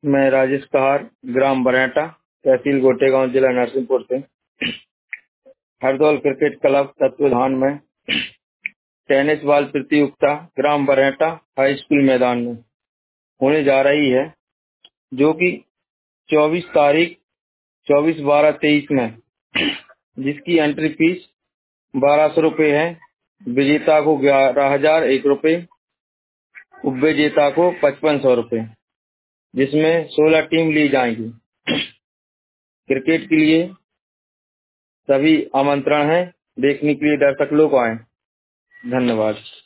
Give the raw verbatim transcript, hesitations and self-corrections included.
मैं राजेश कहार, ग्राम बरैटा, तहसील गोटेगांव, जिला नरसिंहपुर से हरदौल क्रिकेट क्लब तत्वाधान में टेनिस बॉल प्रतियोगिता ग्राम बरैटा हाई स्कूल मैदान में होने जा रही है, जो कि चौबीस तारीख चौबीस बारह तेईस में, जिसकी एंट्री फीस बारह सौ रुपये है। विजेता को ग्यारह हजार एक रुपये, उपविजेता को पचपन सौ रुपये, जिसमें सोलह टीम ली जाएंगी। क्रिकेट के लिए सभी आमंत्रण है, देखने के लिए दर्शक लोग आए। धन्यवाद।